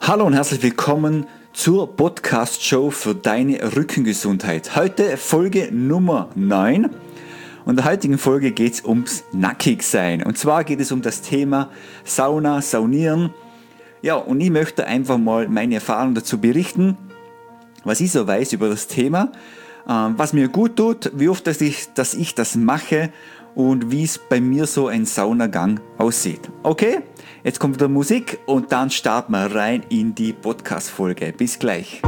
Hallo und herzlich willkommen zur Podcast-Show für deine Rückengesundheit. Heute Folge Nummer 9 und in der heutigen Folge geht es ums Nackigsein. Und zwar geht es um das Thema Sauna, Saunieren. Ja, und ich möchte einfach mal meine Erfahrung dazu berichten, was ich so weiß über das Thema, was mir gut tut, wie oft dass ich das mache und wie es bei mir so ein Saunagang aussieht. Okay, jetzt kommt wieder Musik und dann starten wir rein in die Podcast-Folge. Bis gleich.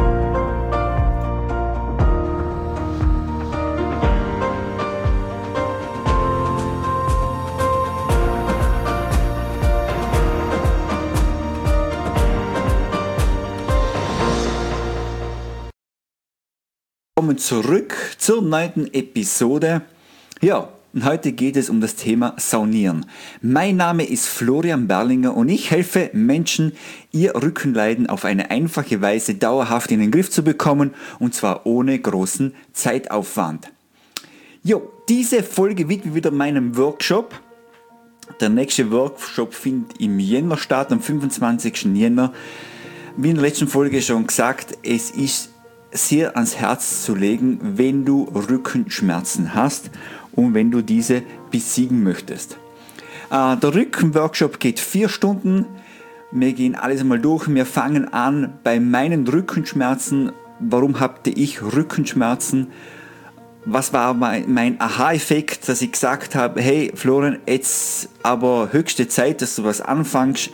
Willkommen zurück zur 9. Episode. Ja, und heute geht es um das Thema Saunieren. Mein Name ist Florian Berlinger und ich helfe Menschen, ihr Rückenleiden auf eine einfache Weise dauerhaft in den Griff zu bekommen und zwar ohne großen Zeitaufwand. Jo, diese Folge widmet wieder meinem Workshop. Der nächste Workshop findet im Jänner statt, am 25. Jänner. Wie in der letzten Folge schon gesagt, es ist sehr ans Herz zu legen, wenn du Rückenschmerzen hast und wenn du diese besiegen möchtest. Der Rückenworkshop geht 4 Stunden. Wir gehen alles einmal durch. Wir fangen an bei meinen Rückenschmerzen. Warum hatte ich Rückenschmerzen? Was war mein Aha-Effekt, dass ich gesagt habe, hey Florian, jetzt aber höchste Zeit, dass du was anfängst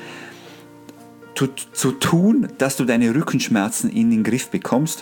zu tun, dass du deine Rückenschmerzen in den Griff bekommst.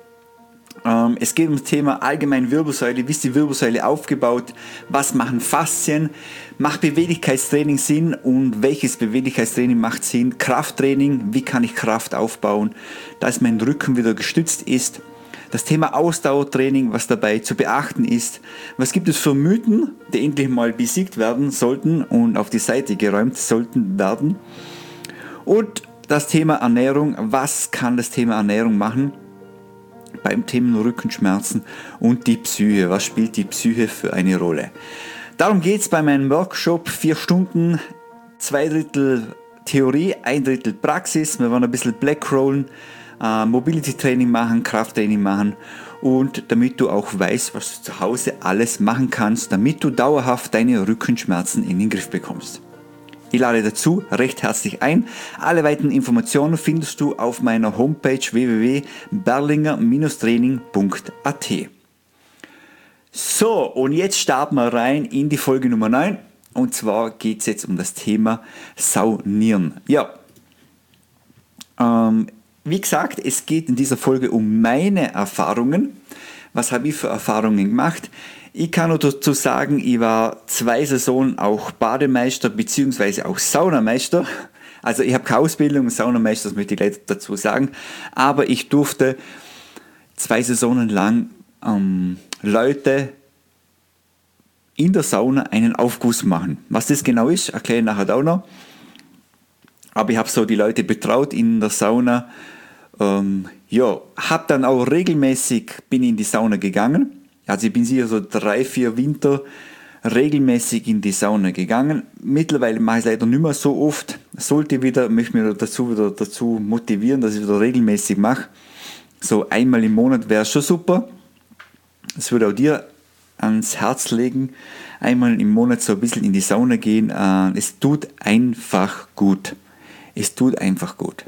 Es geht um das Thema allgemein Wirbelsäule. Wie ist die Wirbelsäule aufgebaut? Was machen Faszien? Macht Beweglichkeitstraining Sinn? Und welches Beweglichkeitstraining macht Sinn? Krafttraining. Wie kann ich Kraft aufbauen, dass mein Rücken wieder gestützt ist? Das Thema Ausdauertraining, was dabei zu beachten ist. Was gibt es für Mythen, die endlich mal besiegt werden sollten und auf die Seite geräumt sollten werden? Und das Thema Ernährung. Was kann das Thema Ernährung machen beim Thema Rückenschmerzen und die Psyche? Was spielt die Psyche für eine Rolle? Darum geht es bei meinem Workshop. 4 Stunden, 2/3 Theorie, 1/3 Praxis. Wir wollen ein bisschen Blackrollen, Mobility-Training machen, Krafttraining machen und damit du auch weißt, was du zu Hause alles machen kannst, damit du dauerhaft deine Rückenschmerzen in den Griff bekommst. Ich lade dazu recht herzlich ein. Alle weiteren Informationen findest du auf meiner Homepage www.berlinger-training.at. So, und jetzt starten wir rein in die Folge Nummer 9. Und zwar geht es jetzt um das Thema Saunieren. Ja, wie gesagt, es geht in dieser Folge um meine Erfahrungen. Was habe ich für Erfahrungen gemacht? Ich kann nur dazu sagen, ich war 2 Saisonen auch Bademeister bzw. auch Saunameister. Also ich habe keine Ausbildung, Saunameister, das möchte ich leider dazu sagen. Aber ich durfte 2 Saisonen lang Leute in der Sauna einen Aufguss machen. Was das genau ist, erkläre ich nachher auch noch. Aber ich habe so die Leute betraut in der Sauna. Habe dann auch regelmäßig bin in die Sauna gegangen. Also ich bin sicher so 3-4 Winter regelmäßig in die Sauna gegangen. Mittlerweile mache ich es leider nicht mehr so oft. Möchte mich wieder dazu motivieren, dass ich wieder regelmäßig mache. So einmal im Monat wäre schon super. Das würde auch dir ans Herz legen. Einmal im Monat so ein bisschen in die Sauna gehen. Es tut einfach gut. Es tut einfach gut.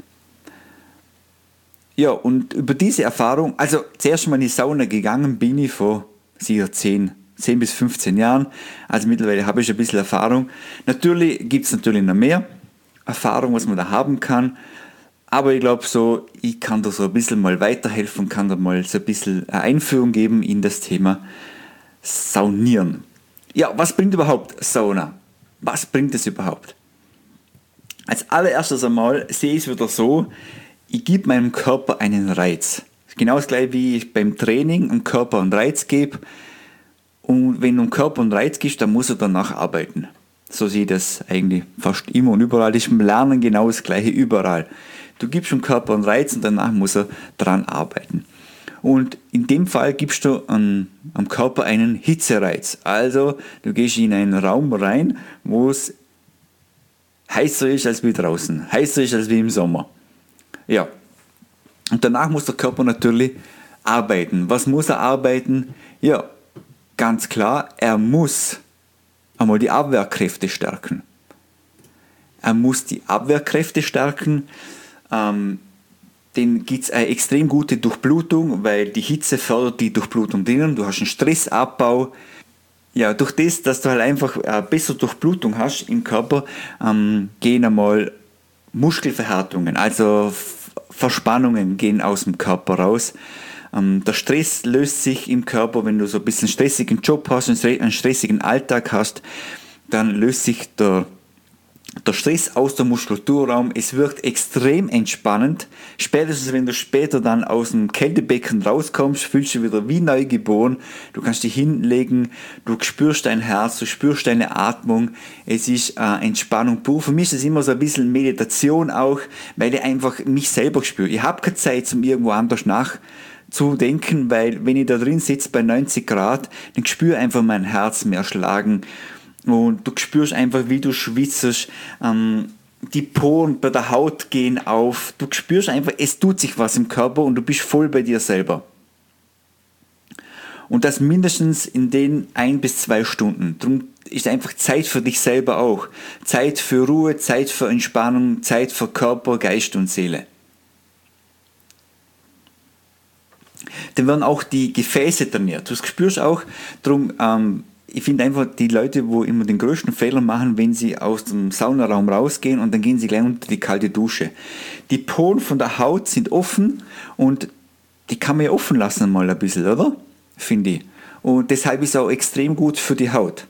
Ja, und über diese Erfahrung, also zuerst mal in die Sauna gegangen bin ich vor sicher 10 bis 15 Jahren. Also mittlerweile habe ich schon ein bisschen Erfahrung. Natürlich gibt es noch mehr Erfahrung, was man da haben kann. Aber ich glaube so, ich kann da so ein bisschen mal weiterhelfen, kann da mal so ein bisschen eine Einführung geben in das Thema Saunieren. Ja, was bringt überhaupt Sauna? Was bringt es überhaupt? Als allererstes einmal sehe ich es wieder so, ich gebe meinem Körper einen Reiz. Genau das gleiche, wie ich beim Training dem Körper einen Reiz gebe. Und wenn du dem Körper einen Reiz gibst, dann muss er danach arbeiten. So sehe ich das eigentlich fast immer und überall. Das ist im Lernen genau das gleiche überall. Du gibst dem Körper einen Reiz und danach muss er dran arbeiten. Und in dem Fall gibst du am Körper einen Hitzereiz. Also du gehst in einen Raum rein, wo es heißer ist als wie draußen, heißer ist als wie im Sommer. Ja, und danach muss der Körper natürlich arbeiten. Was muss er arbeiten? Ja, ganz klar, er muss einmal die Abwehrkräfte stärken. Er muss die Abwehrkräfte stärken. Den gibt es eine extrem gute Durchblutung, weil die Hitze fördert die Durchblutung drinnen. Du hast einen Stressabbau. Ja, durch das, dass du halt einfach bessere Durchblutung hast im Körper, gehen einmal Muskelverhärtungen, also Verspannungen gehen aus dem Körper raus. Der Stress löst sich im Körper, wenn du so ein bisschen einen stressigen Job hast, einen stressigen Alltag hast, dann löst sich der Stress aus der Muskulaturraum. Es wirkt extrem entspannend. Spätestens wenn du später dann aus dem Kältebecken rauskommst, fühlst du dich wieder wie neu geboren. Du kannst dich hinlegen, du spürst dein Herz, du spürst deine Atmung. Es ist Entspannung pur. Für mich ist es immer so ein bisschen Meditation auch, weil ich einfach mich selber spüre. Ich habe keine Zeit, um irgendwo anders nachzudenken, weil wenn ich da drin sitze bei 90 Grad, dann spüre ich einfach mein Herz mehr schlagen. Und du spürst einfach, wie du schwitzt, die Poren bei der Haut gehen auf. Du spürst einfach, es tut sich was im Körper und du bist voll bei dir selber. Und das mindestens in den 1 bis 2 Stunden. Darum ist einfach Zeit für dich selber auch. Zeit für Ruhe, Zeit für Entspannung, Zeit für Körper, Geist und Seele. Dann werden auch die Gefäße trainiert. Du spürst auch, darum, ich finde einfach, die Leute, wo immer den größten Fehler machen, wenn sie aus dem Saunaraum rausgehen und dann gehen sie gleich unter die kalte Dusche. Die Poren von der Haut sind offen und die kann man ja offen lassen mal ein bisschen, oder? Finde ich. Und deshalb ist es auch extrem gut für die Haut.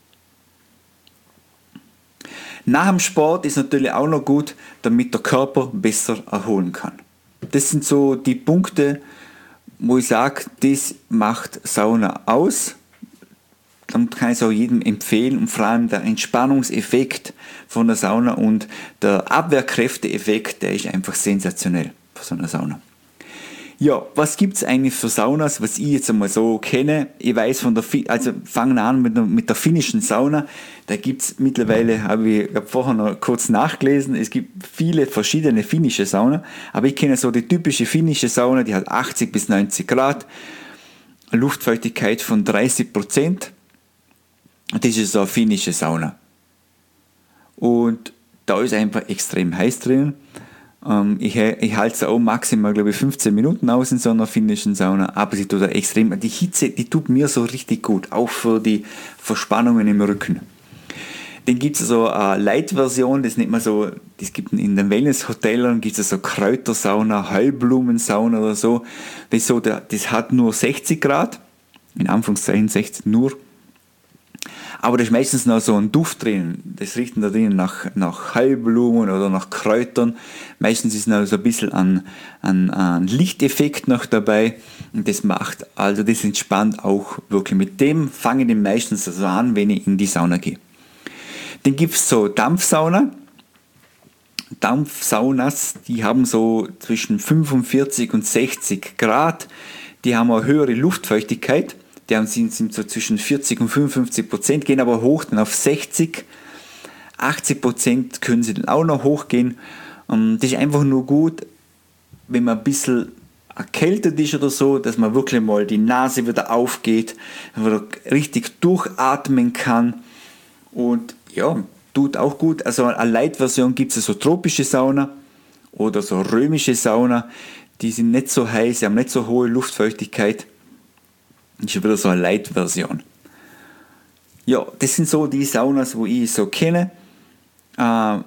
Nach dem Sport ist natürlich auch noch gut, damit der Körper besser erholen kann. Das sind so die Punkte, wo ich sage, das macht Sauna aus. Dann kann ich es auch jedem empfehlen und vor allem der Entspannungseffekt von der Sauna und der Abwehrkräfteeffekt, der ist einfach sensationell für so eine Sauna. Ja, was gibt es eigentlich für Saunas, was ich jetzt einmal so kenne? Ich weiß fangen wir an mit der finnischen Sauna. Da gibt es mittlerweile, habe ich vorher noch kurz nachgelesen, es gibt viele verschiedene finnische Saunen, aber ich kenne so die typische finnische Sauna, die hat 80 bis 90 Grad, Luftfeuchtigkeit von 30%. Das ist so eine finnische Sauna. Und da ist einfach extrem heiß drin. Ich halte es auch maximal, glaube ich, 15 Minuten aus in so einer finnischen Sauna. Aber sie tut da extrem, die Hitze, die tut mir so richtig gut. Auch für die Verspannungen im Rücken. Dann gibt es so eine Light-Version, das nennt man so, das gibt in den Wellness-Hotels, gibt es so Kräutersauna, Heilblumensauna oder so. Das hat nur 60 Grad. In Anführungszeichen 60 nur. Aber da ist meistens noch so ein Duft drin. Das riecht da drin nach Heilblumen oder nach Kräutern. Meistens ist noch so ein bisschen ein Lichteffekt noch dabei. Und das entspannt auch wirklich. Mit dem fange ich den meistens so an, wenn ich in die Sauna gehe. Dann gibt es so Dampfsauna. Dampfsaunas, die haben so zwischen 45 und 60 Grad. Die haben eine höhere Luftfeuchtigkeit. Die sind so zwischen 40 und 55%, gehen aber hoch dann auf 60, 80% können sie dann auch noch hochgehen. Das ist einfach nur gut, wenn man ein bisschen erkältet ist oder so, dass man wirklich mal die Nase wieder aufgeht, wieder richtig durchatmen kann. Und ja, tut auch gut. Also eine Light-Version gibt es so tropische Sauna oder so römische Sauna. Die sind nicht so heiß, sie haben nicht so hohe Luftfeuchtigkeit. Das ist wieder so eine Light-Version. Ja, das sind so die Saunas, wo ich so kenne. Also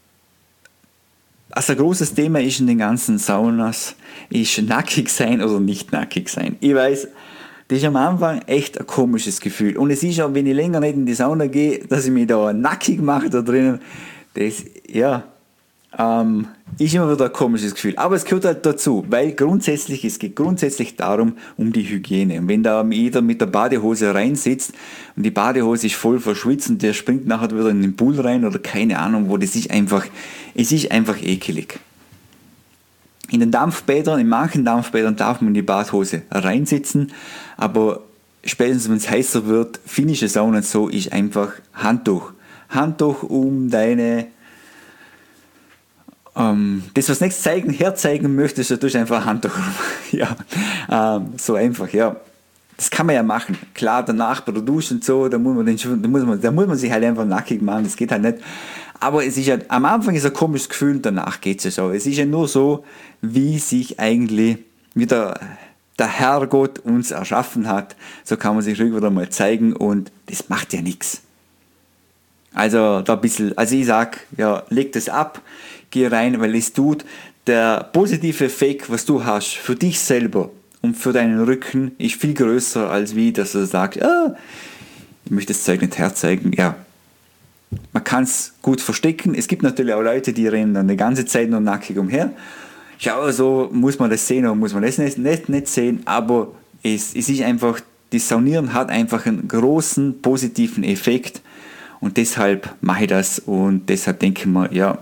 ein großes Thema ist in den ganzen Saunas, ist nackig sein oder nicht nackig sein. Ich weiß, das ist am Anfang echt ein komisches Gefühl. Und es ist auch, wenn ich länger nicht in die Sauna gehe, dass ich mich da nackig mache da drinnen. Das, ja, ist immer wieder ein komisches Gefühl. Aber es gehört halt dazu, weil es geht grundsätzlich darum, um die Hygiene. Und wenn da jeder mit der Badehose reinsitzt und die Badehose ist voll verschwitzt und der springt nachher wieder in den Pool rein oder keine Ahnung wo, es ist einfach ekelig. In manchen Dampfbädern darf man in die Badhose reinsitzen, aber spätestens wenn es heißer wird, finnische Saunen so, ist einfach Handtuch. Handtuch um deine Das, was nächstes herzeigen möchtest, da tust du einfach ein Handtuch rum. Ja, so einfach, ja. Das kann man ja machen. Klar, danach bei der Dusche und so, da muss man sich halt einfach nackig machen, das geht halt nicht. Aber es ist ja, am Anfang ist ein komisches Gefühl, danach geht es ja so. Es ist ja nur so, wie sich eigentlich wieder der Herrgott uns erschaffen hat, so kann man sich wieder mal zeigen und das macht ja nichts. Also da ein bisschen, also ich sag, ja, leg das ab, geh rein, weil es tut, der positive Effekt, was du hast, für dich selber und für deinen Rücken, ist viel größer, als wie, dass du sagst, ich möchte das Zeug nicht herzeigen. Ja, man kann es gut verstecken. Es gibt natürlich auch Leute, die rennen dann die ganze Zeit nur nackig umher. Ja, so muss man das sehen oder muss man das nicht sehen, aber es ist einfach, das Saunieren hat einfach einen großen positiven Effekt und deshalb mache ich das und deshalb denke ich mir, ja,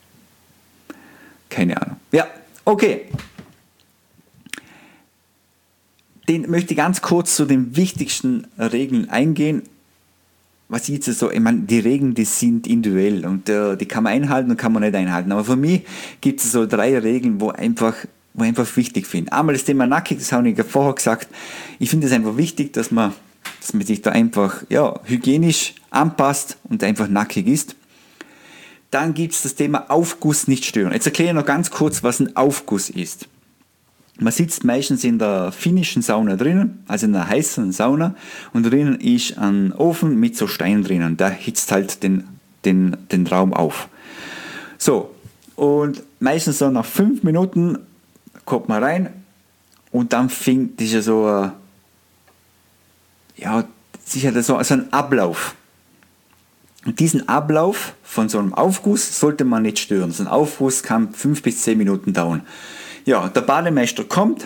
keine Ahnung. Ja, okay. Den möchte ich ganz kurz zu den wichtigsten Regeln eingehen. Was ich jetzt so, ich meine, die Regeln, die sind individuell und die kann man einhalten und kann man nicht einhalten. Aber für mich gibt es so 3 Regeln, wo ich einfach wichtig finde. Einmal das Thema nackig, das habe ich ja vorher gesagt. Ich finde es einfach wichtig, dass man sich da einfach hygienisch anpasst und einfach nackig ist. Dann gibt es das Thema Aufguss nicht stören. Jetzt erkläre ich noch ganz kurz, was ein Aufguss ist. Man sitzt meistens in der finnischen Sauna drinnen, also in einer heißen Sauna, und drinnen ist ein Ofen mit so Steinen drinnen. Der hitzt halt den Raum auf. So, und meistens so nach 5 Minuten kommt man rein und dann fängt das so, sicher so ein Ablauf. Und diesen Ablauf von so einem Aufguss sollte man nicht stören. So ein Aufguss kann 5 bis 10 Minuten dauern. Ja, der Bademeister kommt,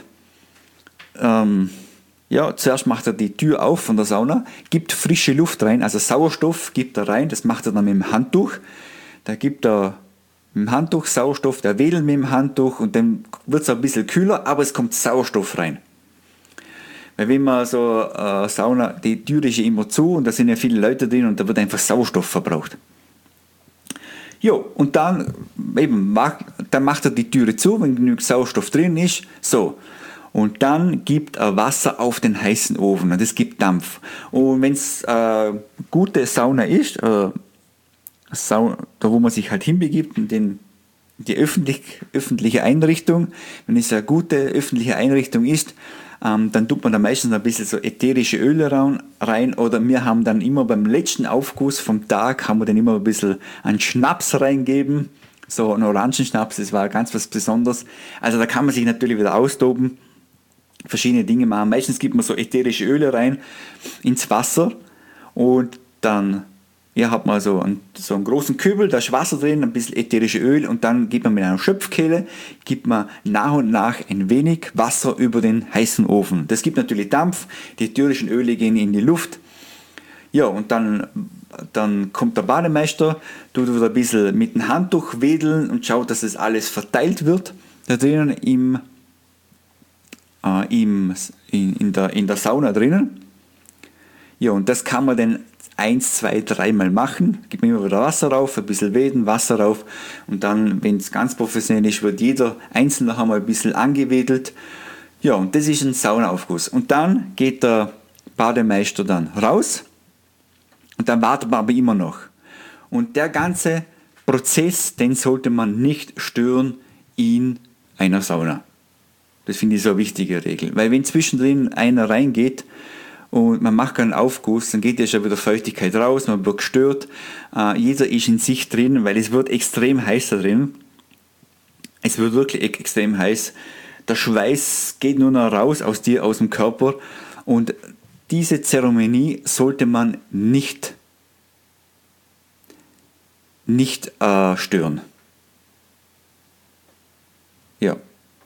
zuerst macht er die Tür auf von der Sauna, gibt frische Luft rein, also Sauerstoff gibt er rein, das macht er dann mit dem Handtuch. Da gibt er mit dem Handtuch Sauerstoff, der wedelt mit dem Handtuch und dann wird es ein bisschen kühler, aber es kommt Sauerstoff rein. Weil wenn man so Sauna, die Tür ist ja immer zu und da sind ja viele Leute drin und da wird einfach Sauerstoff verbraucht. Jo, und dann macht er die Türe zu, wenn genügend Sauerstoff drin ist. So, und dann gibt er Wasser auf den heißen Ofen und es gibt Dampf. Und wenn es gute Sauna ist, da wo man sich halt hinbegibt, in die öffentliche Einrichtung, wenn es eine gute öffentliche Einrichtung ist, dann tut man da meistens ein bisschen so ätherische Öle rein oder wir haben dann immer beim letzten Aufguss vom Tag haben wir dann immer ein bisschen einen Schnaps reingeben, so einen Orangenschnaps, das war ganz was Besonderes. Also da kann man sich natürlich wieder austoben, verschiedene Dinge machen. Meistens gibt man so ätherische Öle rein ins Wasser und dann hat man so einen großen Kübel, da ist Wasser drin, ein bisschen ätherische Öl und dann gibt man mit einer Schöpfkehle, gibt man nach und nach ein wenig Wasser über den heißen Ofen. Das gibt natürlich Dampf, die ätherischen Öle gehen in die Luft. Ja, und dann kommt der Bademeister, tut wieder ein bisschen mit dem Handtuch wedeln und schaut, dass das alles verteilt wird. Da drinnen in der Sauna drinnen. Ja, und das kann man dann 1, 2, 3 Mal machen, gibt man immer wieder Wasser rauf, ein bisschen Weden, Wasser rauf und dann, wenn es ganz professionell ist, wird jeder einzeln noch einmal ein bisschen angewedelt. Ja, und das ist ein Saunaaufguss. Und dann geht der Bademeister dann raus und dann wartet man aber immer noch. Und der ganze Prozess, den sollte man nicht stören in einer Sauna. Das finde ich so eine wichtige Regel, weil wenn zwischendrin einer reingeht, und man macht keinen Aufguss, dann geht ja schon wieder Feuchtigkeit raus, man wird gestört. Jeder ist in sich drin, weil es wird extrem heiß da drin. Es wird wirklich extrem heiß. Der Schweiß geht nur noch raus aus dir, aus dem Körper. Und diese Zeremonie sollte man nicht stören. Ja.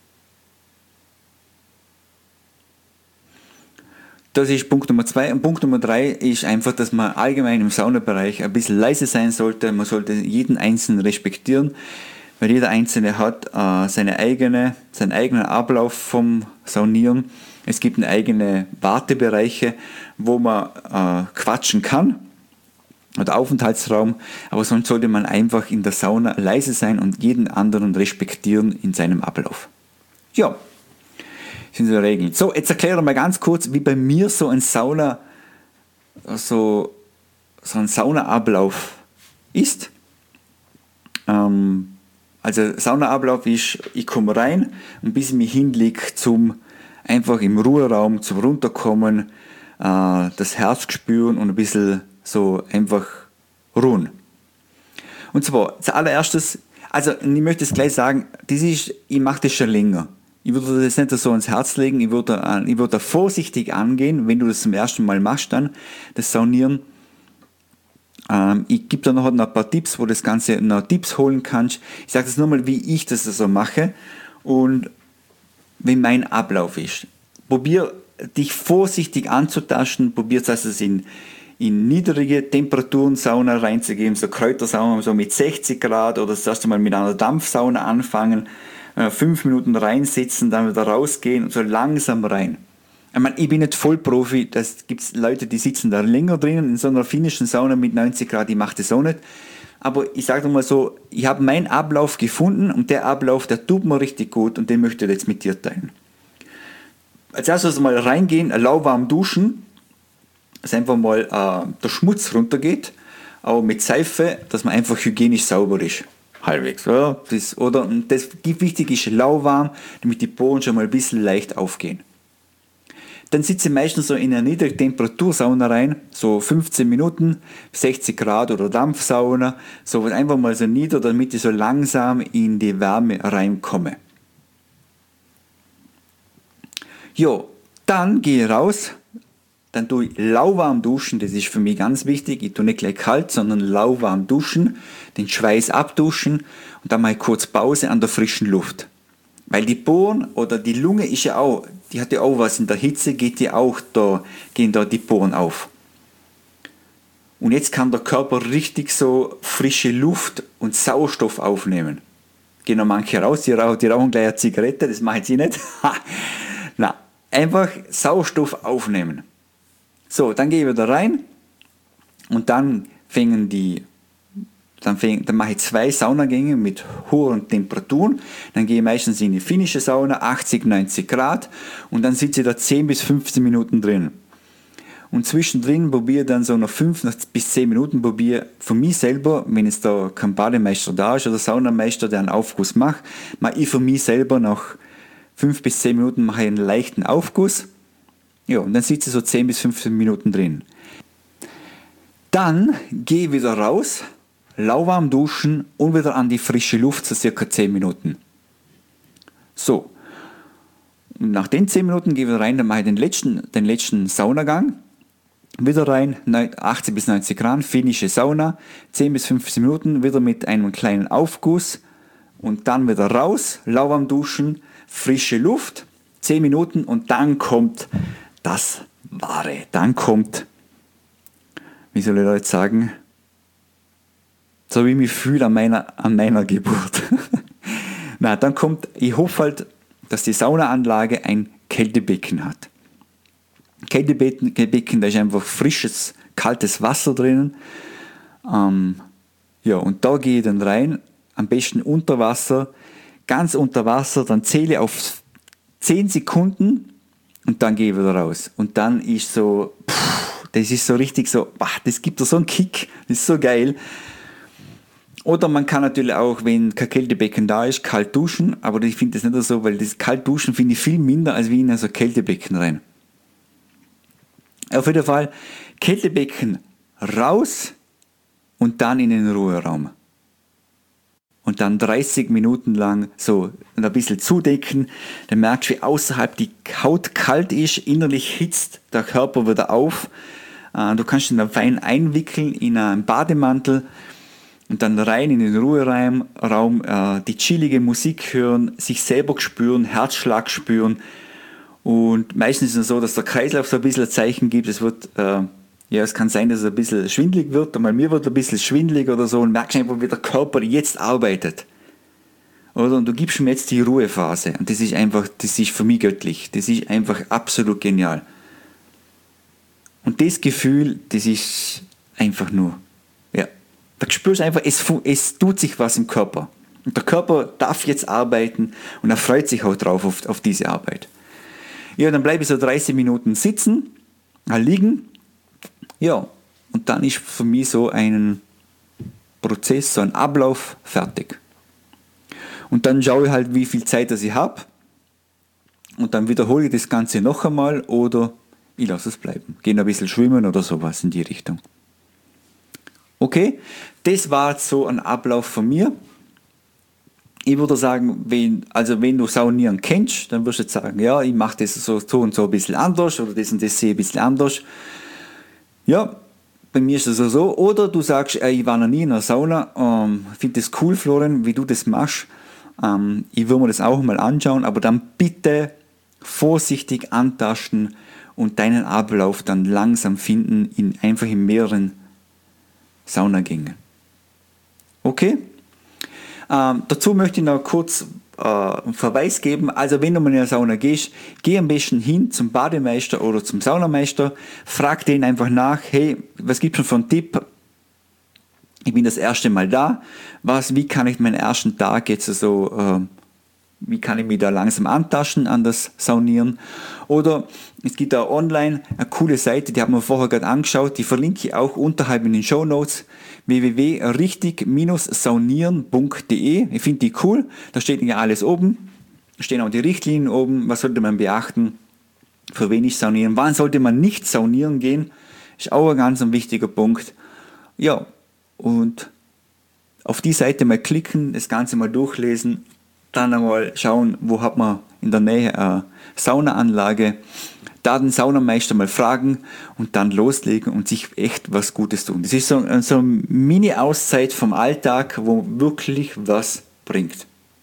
Das ist Punkt Nummer 2. Und Punkt Nummer 3 ist einfach, dass man allgemein im Saunabereich ein bisschen leise sein sollte. Man sollte jeden Einzelnen respektieren, weil jeder Einzelne hat seinen eigenen Ablauf vom Saunieren. Es gibt eigene Wartebereiche, wo man quatschen kann. oder Aufenthaltsraum, aber sonst sollte man einfach in der Sauna leise sein und jeden anderen respektieren in seinem Ablauf. Ja, sind so Regeln. So, jetzt erkläre ich mal ganz kurz, wie bei mir so ein Saunaablauf ist. Also Saunaablauf ist, ich komme rein und bis ich mich hinlege zum einfach im Ruheraum zum Runterkommen, das Herz spüren und ein bisschen so einfach ruhen. Und zwar, zuallererstes, also ich möchte es gleich sagen, ich mache das schon länger. Ich würde das nicht so ans Herz legen, ich würde da vorsichtig angehen, wenn du das zum ersten Mal machst, dann das Saunieren. Ich gebe da noch ein paar Tipps, wo du das Ganze noch Tipps holen kannst. Ich sage das nur mal, wie ich das so mache und wie mein Ablauf ist. Probier dich vorsichtig anzutasten, probier es in niedrige Temperaturen Sauna reinzugeben, so Kräutersauna so mit 60 Grad oder das erste Mal mit einer Dampfsauna anfangen, 5 Minuten reinsitzen, dann wieder rausgehen und so langsam rein. Ich meine, ich bin nicht Vollprofi, das gibt Leute, die sitzen da länger drinnen in so einer finnischen Sauna mit 90 Grad, die macht das auch nicht. Aber ich sage mal so, ich habe meinen Ablauf gefunden und der Ablauf, der tut mir richtig gut und den möchte ich jetzt mit dir teilen. Als erstes mal reingehen, lauwarm duschen, dass einfach mal der Schmutz runtergeht, auch mit Seife, dass man einfach hygienisch sauber ist. Halbwegs. Oder? Das wichtig ist lauwarm, damit die Poren schon mal ein bisschen leicht aufgehen. Dann sitze ich meistens so in eine Niedrigtemperatursauna rein, so 15 Minuten, 60 Grad oder Dampfsauna, so einfach mal so nieder, damit ich so langsam in die Wärme reinkomme. Jo, dann gehe ich raus, dann tue ich lauwarm duschen, das ist für mich ganz wichtig. Ich tue nicht gleich kalt, sondern lauwarm duschen, den Schweiß abduschen und dann mache ich kurz Pause an der frischen Luft. Weil die Poren oder die Lunge ist ja auch, die hat ja auch was, in der Hitze gehen da die Poren auf. Und jetzt kann der Körper richtig so frische Luft und Sauerstoff aufnehmen. Gehen noch manche raus, die rauchen gleich eine Zigarette, das mache ich nicht. Na, einfach Sauerstoff aufnehmen. So, dann gehe ich wieder rein und dann mache ich 2 Saunagänge mit hohen Temperaturen. Dann gehe ich meistens in die finnische Sauna, 80, 90 Grad und dann sitze ich da 10 bis 15 Minuten drin. Und zwischendrin probiere dann so noch 5 bis 10 Minuten, probiere für mich selber, wenn jetzt da kein Bademeister da ist oder Saunameister, der einen Aufguss mache ich für mich selber nach 5 bis 10 Minuten mache ich einen leichten Aufguss. Ja, und dann sitze ich so 10 bis 15 Minuten drin. Dann gehe ich wieder raus, lauwarm duschen und wieder an die frische Luft, so circa 10 Minuten. So, und nach den 10 Minuten gehe ich wieder rein, dann mache ich den letzten Saunagang. Wieder rein, 80 bis 90 Grad, finnische Sauna, 10 bis 15 Minuten, wieder mit einem kleinen Aufguss und dann wieder raus, lauwarm duschen, frische Luft, 10 Minuten und dann kommt das Wahre. Dann kommt, wie soll ich da jetzt sagen, so wie ich mich fühle an meiner Geburt. Na, dann kommt, ich hoffe halt, dass die Saunaanlage ein Kältebecken hat. Kältebecken, da ist einfach frisches, kaltes Wasser drinnen. Ja, und da gehe ich dann rein, am besten unter Wasser, ganz unter Wasser, dann zähle ich auf 10 Sekunden und dann gehe ich wieder raus. Und dann ist so, das ist so richtig so, das gibt dir so einen Kick, das ist so geil. Oder man kann natürlich auch, wenn kein Kältebecken da ist, kalt duschen, aber ich finde das nicht so, weil das kalt duschen finde ich viel minder, als wie in so ein Kältebecken rein. Auf jeden Fall Kältebecken raus und dann in den Ruheraum. Und dann 30 Minuten lang so ein bisschen zudecken. Dann merkst du, wie außerhalb die Haut kalt ist, innerlich hitzt der Körper wieder auf. Du kannst ihn dann fein einwickeln in einen Bademantel und dann rein in den Ruheraum, die chillige Musik hören, sich selber spüren, Herzschlag spüren. Und meistens ist es so, dass der Kreislauf so ein bisschen ein Zeichen gibt. Es kann sein, dass es ein bisschen schwindelig wird, oder mir wird ein bisschen schwindelig oder so und merkst einfach, wie der Körper jetzt arbeitet. Oder? Und du gibst mir jetzt die Ruhephase. Und das ist für mich göttlich. Das ist einfach absolut genial. Und das Gefühl, das ist einfach nur Da spürst du einfach, es tut sich was im Körper. Und der Körper darf jetzt arbeiten und er freut sich auch drauf auf diese Arbeit. Ja, dann bleibe ich so 30 Minuten sitzen, liegen. Ja, und dann ist für mich so ein Prozess, so ein Ablauf fertig. Und dann schaue ich halt, wie viel Zeit ich habe. Und dann wiederhole ich das Ganze noch einmal oder ich lasse es bleiben. Gehe ein bisschen schwimmen oder sowas in die Richtung. Okay, das war jetzt so ein Ablauf von mir. Ich würde sagen, wenn du Saunieren kennst, dann wirst du jetzt sagen, ja, ich mache das so und so ein bisschen anders oder das und das sehe ich ein bisschen anders. Ja, bei mir ist es so. Oder du sagst, ich war noch nie in einer Sauna, finde das cool, Florian, wie du das machst. Ich würde mir das auch mal anschauen, aber dann bitte vorsichtig antasten und deinen Ablauf dann langsam finden, einfach in mehreren Saunagängen. Okay? Dazu möchte ich noch kurz einen Verweis geben. Also wenn du mal in eine Sauna gehst, geh am besten hin zum Bademeister oder zum Saunameister, frag den einfach nach, hey, was gibt es schon für einen Tipp? Ich bin das erste Mal da. Wie kann ich meinen ersten Tag jetzt so, wie kann ich mich da langsam antasten an das Saunieren? Oder es gibt da online eine coole Seite, die haben wir vorher gerade angeschaut, die verlinke ich auch unterhalb in den Shownotes, www.richtig-saunieren.de. Ich finde die cool, da steht ja alles oben, da stehen auch die Richtlinien oben, was sollte man beachten, für wen ich saunieren, wann sollte man nicht saunieren gehen, ist auch ein ganz wichtiger Punkt. Ja, und auf die Seite mal klicken, das Ganze mal durchlesen, dann einmal schauen, wo hat man in der Nähe eine Saunaanlage, da den Saunameister mal fragen und dann loslegen und sich echt was Gutes tun. Das ist so eine Mini-Auszeit vom Alltag, wo wirklich was bringt.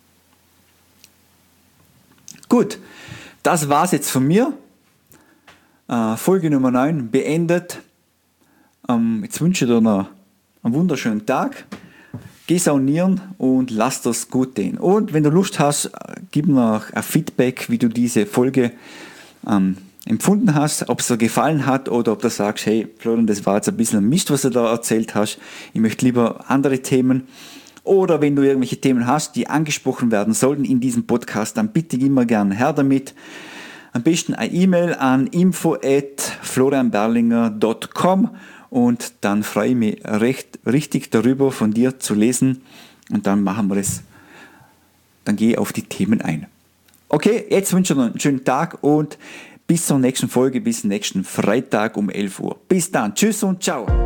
Gut, das war's jetzt von mir. Folge Nummer 9 beendet. Jetzt wünsche ich dir noch einen wunderschönen Tag. Geh saunieren und lass das gut gehen. Und wenn du Lust hast, gib mir ein Feedback, wie du diese Folge empfunden hast, ob es dir gefallen hat oder ob du sagst, hey Florian, das war jetzt ein bisschen Mist, was du da erzählt hast. Ich möchte lieber andere Themen. Oder wenn du irgendwelche Themen hast, die angesprochen werden sollten in diesem Podcast, dann bitte immer gern her damit. Am besten eine E-Mail an info@florianberlinger.com und dann freue ich mich richtig darüber, von dir zu lesen und dann machen wir das. Dann gehe ich auf die Themen ein. Okay, jetzt wünsche ich dir einen schönen Tag und bis zur nächsten Folge, bis nächsten Freitag um 11 Uhr. Bis dann, tschüss und ciao.